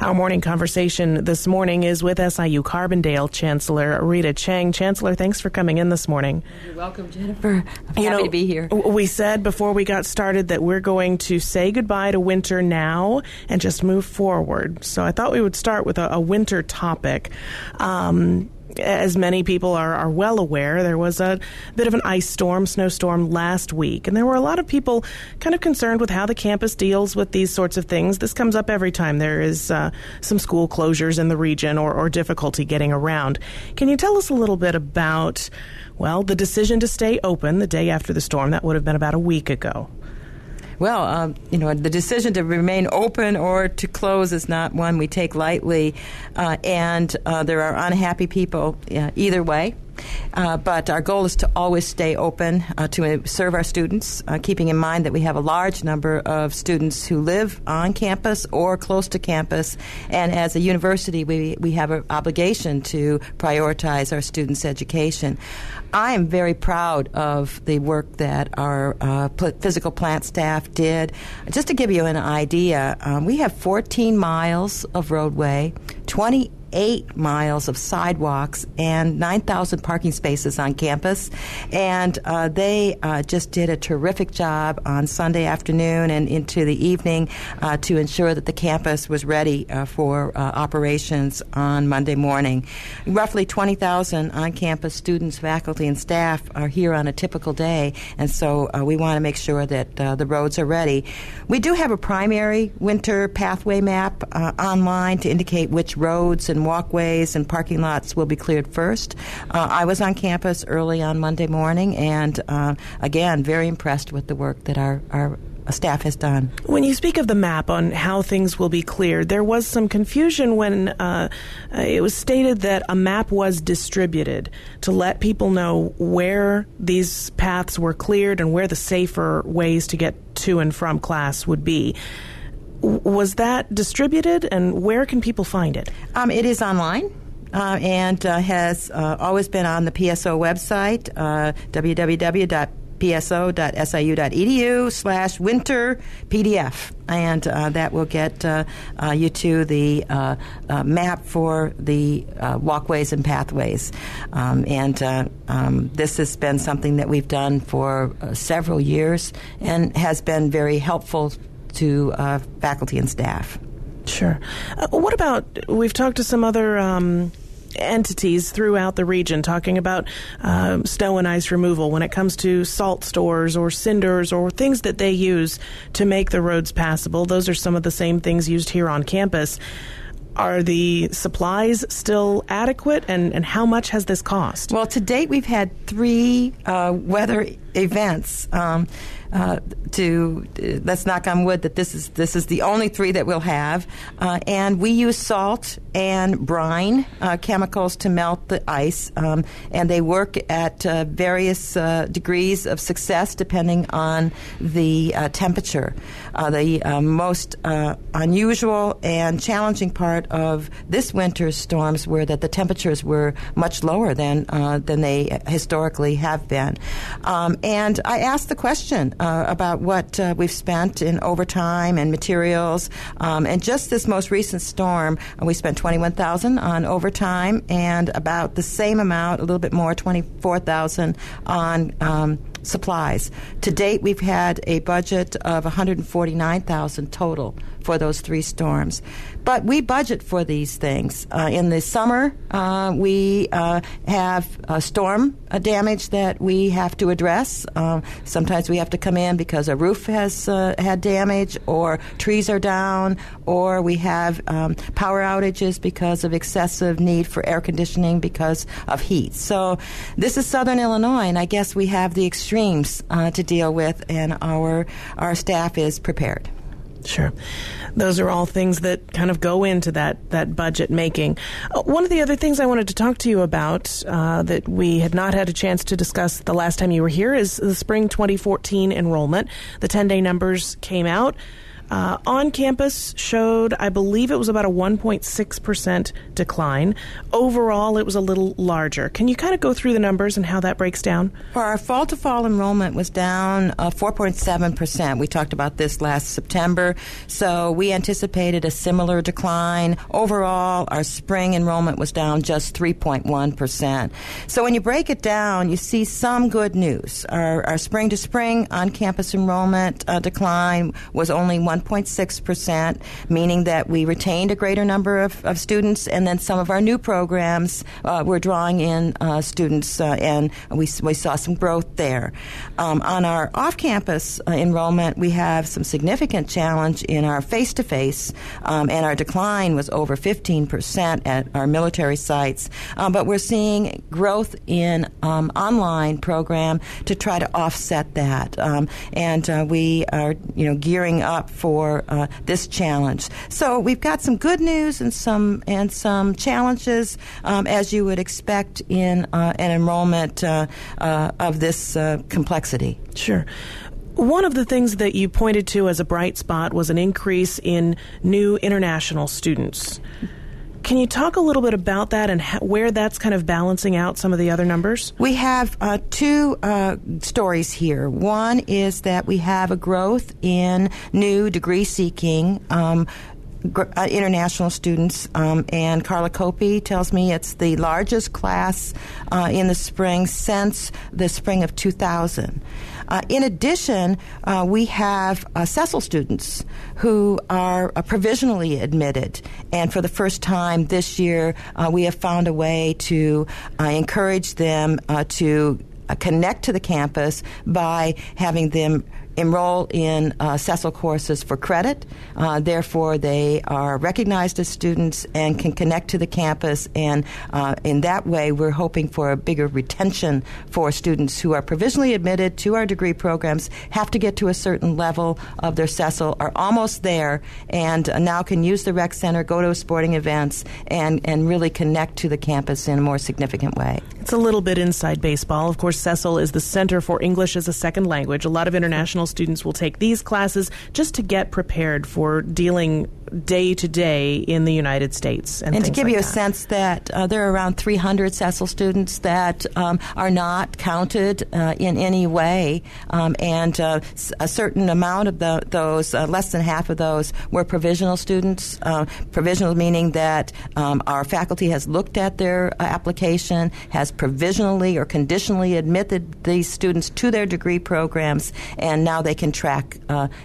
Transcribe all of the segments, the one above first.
Our morning conversation this morning is with SIU Carbondale Chancellor Rita Chang. Chancellor, thanks for coming in this morning. You're welcome, Jennifer. I'm happy to be here. We said before we got started that we're going to say goodbye to winter now and just move forward. So I thought we would start with a winter topic. As many people are well aware, there was a bit of an ice storm, snowstorm last week, and there were a lot of people kind of concerned with how the campus deals with these sorts of things. This comes up every time there is some school closures in the region or difficulty getting around. Can you tell us a little bit about, well, the decision to stay open the day after the storm? That would have been about a week ago. Well, the decision to remain open or to close is not one we take lightly, and there are unhappy people either way. But our goal is to always stay open to serve our students, keeping in mind that we have a large number of students who live on campus or close to campus. And as a university, we have an obligation to prioritize our students' education. I am very proud of the work that our physical plant staff did. Just to give you an idea, we have 14 miles of roadway, 28 miles of sidewalks, and 9,000 parking spaces on campus. And they just did a terrific job on Sunday afternoon and into the evening to ensure that the campus was ready for operations on Monday morning. Roughly 20,000 on-campus students, faculty, and staff are here on a typical day, and so we want to make sure that the roads are ready. We do have a primary winter pathway map online to indicate which roads and walkways and parking lots will be cleared first. I was on campus early on Monday morning, and again, very impressed with the work that our staff has done. When you speak of the map on how things will be cleared, there was some confusion when it was stated that a map was distributed to let people know where these paths were cleared and where the safer ways to get to and from class would be. Was that distributed, and where can people find it? It is online. And has always been on the PSO website, www.pso.siu.edu/winter PDF. And that will get you to the map for the walkways and pathways. This has been something that we've done for several years and has been very helpful to faculty and staff. Sure. What about, we've talked to some other entities throughout the region talking about snow and ice removal when it comes to salt stores or cinders or things that they use to make the roads passable. Those are some of the same things used here on campus. Are the supplies still adequate, and how much has this cost? Well, to date, we've had 3 weather events. Let's knock on wood that this is the only 3 that we'll have, and we use salt and brine chemicals to melt the ice, and they work at various degrees of success depending on the temperature. The most unusual and challenging part of this winter's storms were that the temperatures were much lower than they historically have been, and I asked the question about what we've spent in overtime and materials. And just this most recent storm, we spent $21,000 on overtime and about the same amount, a little bit more, $24,000 on supplies. To date, we've had a budget of $149,000 total for those 3 storms. But we budget for these things. In the summer, we have storm damage that we have to address. Sometimes we have to come in because a roof has had damage, or trees are down, or we have power outages because of excessive need for air conditioning because of heat. So this is Southern Illinois, and I guess we have the extremes to deal with, and our staff is prepared. Sure. Those are all things that kind of go into that budget making. One of the other things I wanted to talk to you about that we had not had a chance to discuss the last time you were here is the spring 2014 enrollment. The 10-day numbers came out. On campus showed, I believe it was about a 1.6% decline. Overall, it was a little larger. Can you kind of go through the numbers and how that breaks down? Our fall-to-fall enrollment was down 4.7%. We talked about this last September, so we anticipated a similar decline. Overall, our spring enrollment was down just 3.1%. So when you break it down, you see some good news. Our spring-to-spring on-campus enrollment decline was only 1.6%, meaning that we retained a greater number of students, and then some of our new programs were drawing in students, and we saw some growth there. On our off-campus enrollment, we have some significant challenge in our face-to-face, and our decline was over 15% at our military sites. But we're seeing growth in online program to try to offset that, and we are gearing up for this challenge. So we've got some good news and some challenges, as you would expect in an enrollment of this complexity. Sure. One of the things that you pointed to as a bright spot was an increase in new international students. Can you talk a little bit about that and where that's kind of balancing out some of the other numbers? We have two stories here. One is that we have a growth in new degree-seeking international students, and Carla Copey tells me it's the largest class in the spring since the spring of 2000. In addition, we have Cecil students who are provisionally admitted, and for the first time this year, we have found a way to encourage them to connect to the campus by having them enroll in Cecil courses for credit. Therefore, they are recognized as students and can connect to the campus, and in that way, we're hoping for a bigger retention for students who are provisionally admitted to our degree programs, have to get to a certain level of their Cecil, are almost there, and now can use the rec center, go to sporting events, and really connect to the campus in a more significant way. It's a little bit inside baseball. Of course, Cecil is the Center for English as a Second Language. A lot of international students will take these classes just to get prepared for dealing day to day in the United States. And to give like you a that. sense that there are around 300 Cecil students that are not counted in any way, and a certain amount of those, less than half of those, were provisional students. Provisional meaning that our faculty has looked at their application, has provisionally or conditionally admitted these students to their degree programs, and now they can track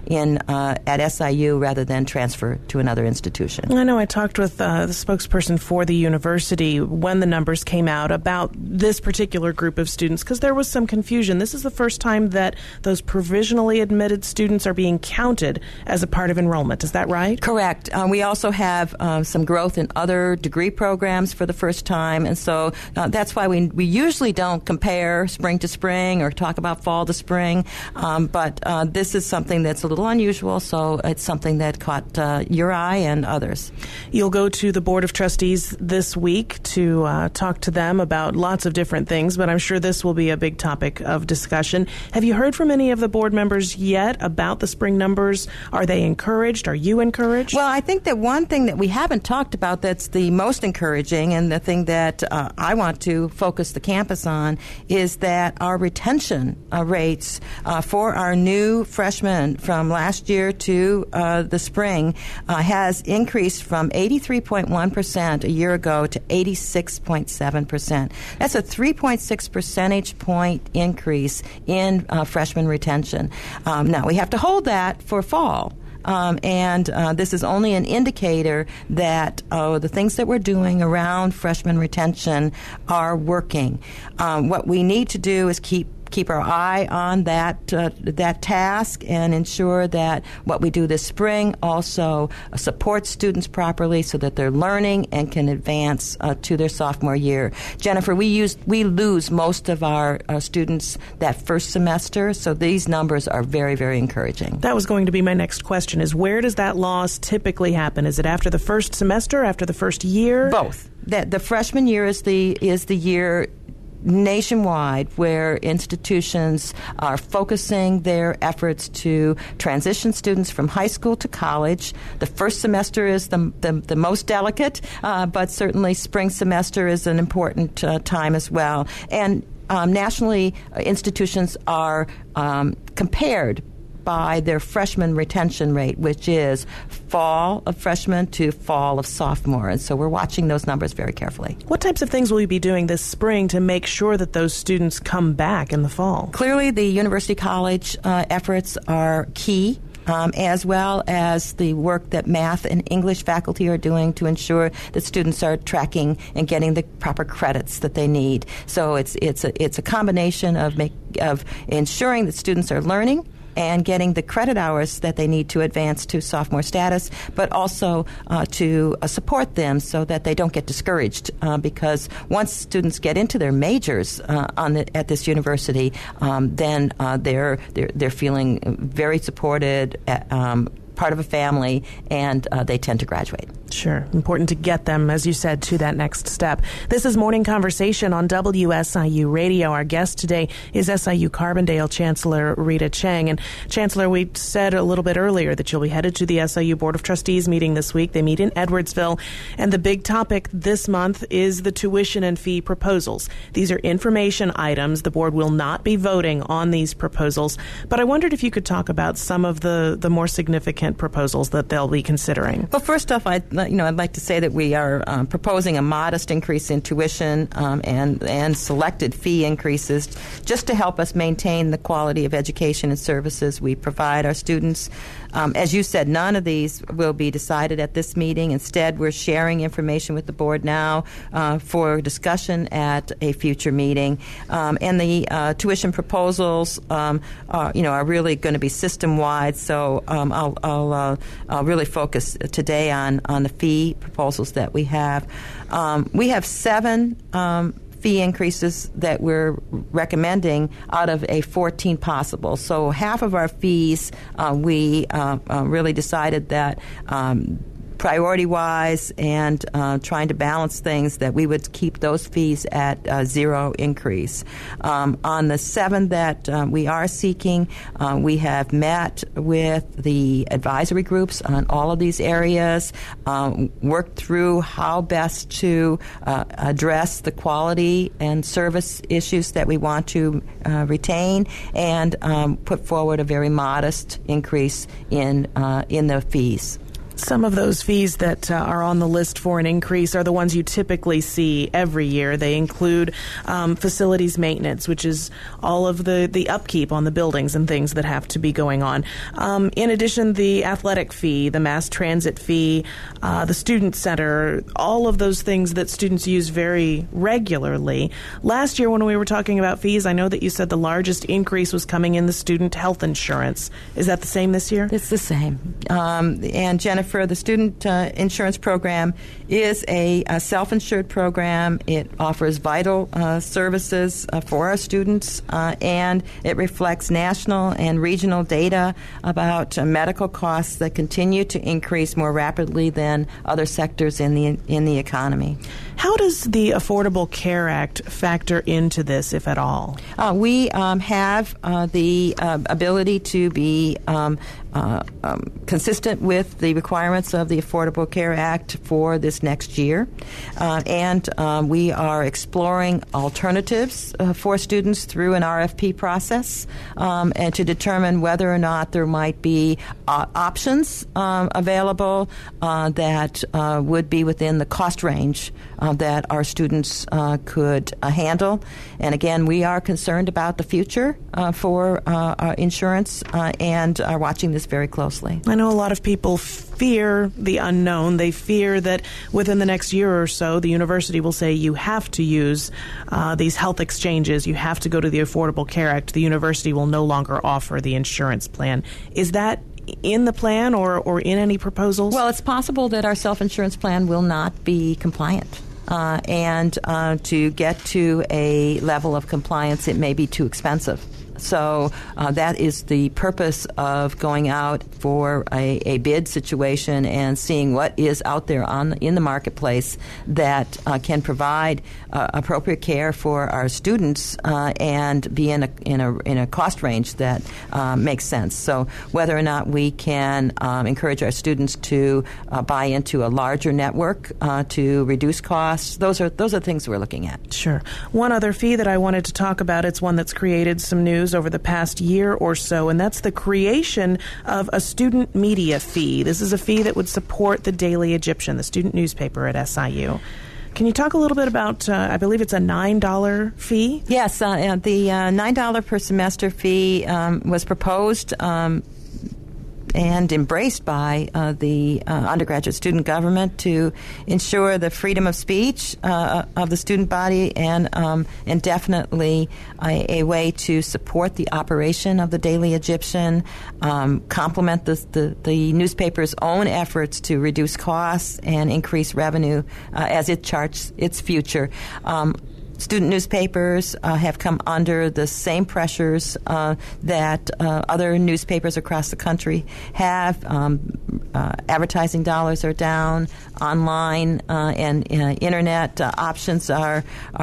at SIU rather than transfer to another institution. I know I talked with the spokesperson for the university when the numbers came out about this particular group of students, because there was some confusion. This is the first time that those provisionally admitted students are being counted as a part of enrollment. Is that right? Correct. We also have some growth in other degree programs for the first time, and so that's why we usually don't compare spring to spring or talk about fall to spring, but this is something that's a little unusual, so it's something that caught your eye and others. You'll go to the Board of Trustees this week to talk to them about lots of different things, but I'm sure this will be a big topic of discussion. Have you heard from any of the board members yet about the spring numbers? Are they encouraged? Are you encouraged? Well, I think that one thing that we haven't talked about that's the most encouraging, and the thing that I want to focus the campus on, is that our retention rates for our new freshmen from last year to the spring has increased from 83.1% a year ago to 86.7%. That's a 3.6 percentage point increase in freshman retention. Now, we have to hold that for fall. And this is only an indicator that the things that we're doing around freshman retention are working. What we need to do is keep our eye on that task and ensure that what we do this spring also supports students properly so that they're learning and can advance to their sophomore year. Jennifer, we lose most of our students that first semester, so these numbers are very, very encouraging. That was going to be my next question, is where does that loss typically happen? Is it after the first semester, after the first year? Both. The freshman year is the year nationwide where institutions are focusing their efforts to transition students from high school to college. The first semester is the most delicate, but certainly spring semester is an important time as well. And nationally, institutions are compared by their freshman retention rate, which is fall of freshman to fall of sophomore. And so we're watching those numbers very carefully. What types of things will you be doing this spring to make sure that those students come back in the fall? Clearly, the University College efforts are key. As well as the work that math and English faculty are doing to ensure that students are tracking and getting the proper credits that they need. So it's a combination of ensuring that students are learning and getting the credit hours that they need to advance to sophomore status, but also to support them so that they don't get discouraged. Because once students get into their majors at this university, then they're feeling very supported, part of a family, and they tend to graduate. Sure. Important to get them, as you said, to that next step. This is Morning Conversation on WSIU Radio. Our guest today is SIU Carbondale Chancellor Rita Chang. And Chancellor, we said a little bit earlier that you'll be headed to the SIU Board of Trustees meeting this week. They meet in Edwardsville. And the big topic this month is the tuition and fee proposals. These are information items. The board will not be voting on these proposals. But I wondered if you could talk about some of the more significant proposals that they'll be considering. Well, first off, I'd like to say that we are proposing a modest increase in tuition and selected fee increases just to help us maintain the quality of education and services we provide our students. As you said, none of these will be decided at this meeting. Instead, we're sharing information with the board now for discussion at a future meeting. And the tuition proposals are really going to be system-wide. So I'll really focus today on the fee proposals that we have. We have 7 fee increases that we're recommending out of a 14 possible. So half of our fees, we really decided that priority-wise and trying to balance things, that we would keep those fees at 0 increase. On the 7 that we are seeking, we have met with the advisory groups on all of these areas, worked through how best to address the quality and service issues that we want to retain, and put forward a very modest increase in the fees. Some of those fees that are on the list for an increase are the ones you typically see every year. They include facilities maintenance, which is all of the upkeep on the buildings and things that have to be going on. In addition, the athletic fee, the mass transit fee, the student center, all of those things that students use very regularly. Last year when we were talking about fees, I know that you said the largest increase was coming in the student health insurance. Is that the same this year? It's the same. And Jennifer, the student insurance program is a self-insured program. It offers vital services for our students, and it reflects national and regional data about medical costs that continue to increase more rapidly than other sectors in the economy. How does the Affordable Care Act factor into this, if at all? We have the ability to be consistent with the requirements of the Affordable Care Act for this next year. And we are exploring alternatives for students through an RFP process and to determine whether or not there might be options available that would be within the cost range that our students could handle. And again, we are concerned about the future for our insurance and are watching this very closely. I know a lot of people fear the unknown. They fear that within the next year or so, the university will say you have to use these health exchanges. You have to go to the Affordable Care Act. The university will no longer offer the insurance plan. Is that in the plan or in any proposals? Well, it's possible that our self-insurance plan will not be compliant. And to get to a level of compliance, it may be too expensive. So that is the purpose of going out for a bid situation and seeing what is out there in the marketplace that can provide appropriate care for our students and be in a cost range that makes sense. So whether or not we can encourage our students to buy into a larger network to reduce costs, those are things we're looking at. Sure. One other fee that I wanted to talk about, it's one that's created some news over the past year or so, and that's the creation of a student media fee. This is a fee that would support the Daily Egyptian, the student newspaper at SIU. Can you talk a little bit about, I believe it's a $9 fee? Yes, the $9 per semester fee was proposed and embraced by the undergraduate student government to ensure the freedom of speech of the student body and definitely a way to support the operation of the Daily Egyptian, complement the newspaper's own efforts to reduce costs and increase revenue as it charts its future. Student newspapers have come under the same pressures that other newspapers across the country have. Advertising dollars are down. Online and internet options are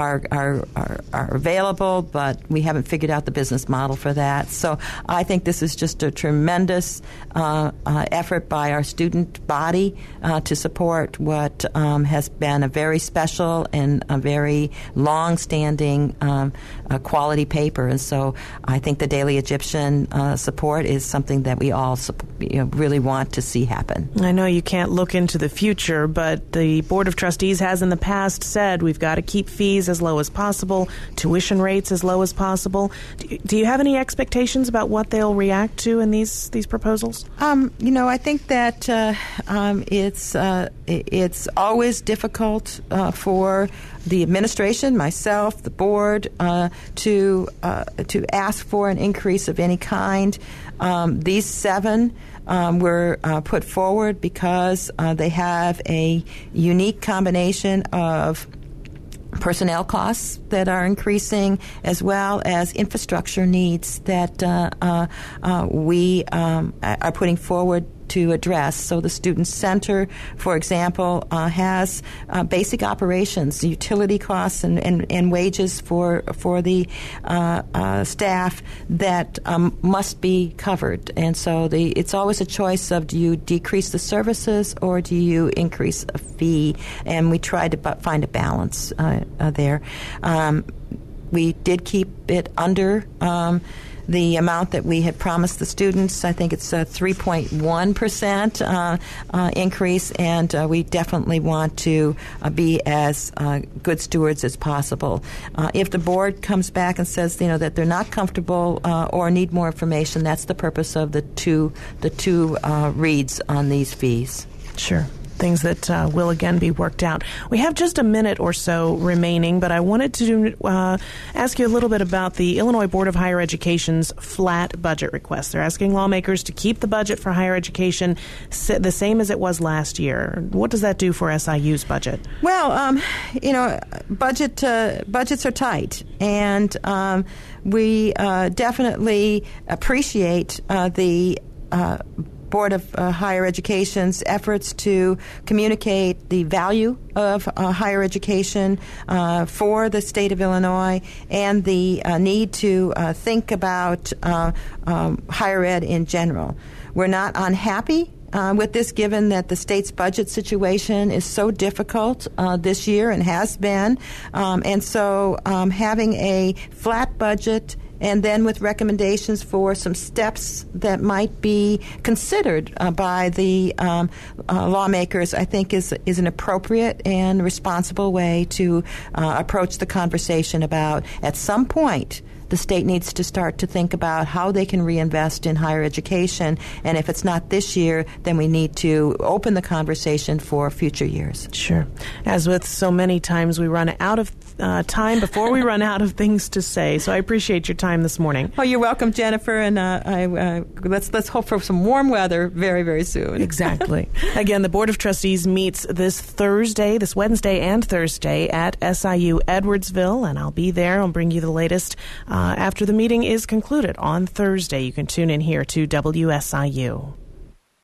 available, but we haven't figured out the business model for that. So I think this is just a tremendous effort by our student body to support what has been a very special and a very long-standing quality paper. And so I think the Daily Egyptian support is something that we all really want to see happen. I know you can't look into the future, but the Board of Trustees has in the past said we've got to keep fees as low as possible, tuition rates as low as possible. Do you have any expectations about what they'll react to in these proposals? I think that it's always difficult for the administration, myself, the board, to ask for an increase of any kind. These 7 were put forward because they have a unique combination of personnel costs that are increasing, as well as infrastructure needs that we are putting forward to address. So the Student Center, for example, has basic operations, utility costs, and wages for the staff that must be covered. And so it's always a choice of, do you decrease the services or do you increase a fee? And we try to find a balance there. We did keep it under the amount that we had promised the students. I think it's a 3.1% increase, and we definitely want to be as good stewards as possible. If the board comes back and says, that they're not comfortable or need more information, that's the purpose of the two reads on these fees. Sure. Things that will again be worked out. We have just a minute or so remaining, but I wanted to ask you a little bit about the Illinois Board of Higher Education's flat budget request. They're asking lawmakers to keep the budget for higher education the same as it was last year. What does that do for SIU's budget? Well, budgets are tight, and we definitely appreciate the Board of Higher Education's efforts to communicate the value of higher education for the state of Illinois and the need to think about higher ed in general. We're not unhappy with this, given that the state's budget situation is so difficult this year and has been. And so having a flat budget and then with recommendations for some steps that might be considered by the lawmakers, I think is an appropriate and responsible way to approach the conversation about, at some point, the state needs to start to think about how they can reinvest in higher education. And if it's not this year, then we need to open the conversation for future years. Sure. As with so many times, we run out of time before we run out of things to say. So I appreciate your time this morning. Oh, you're welcome, Jennifer. And let's hope for some warm weather very, very soon. Exactly. Again, the Board of Trustees meets this Wednesday and Thursday at SIU Edwardsville, and I'll be there. I'll bring you the latest after the meeting is concluded on Thursday. You can tune in here to WSIU.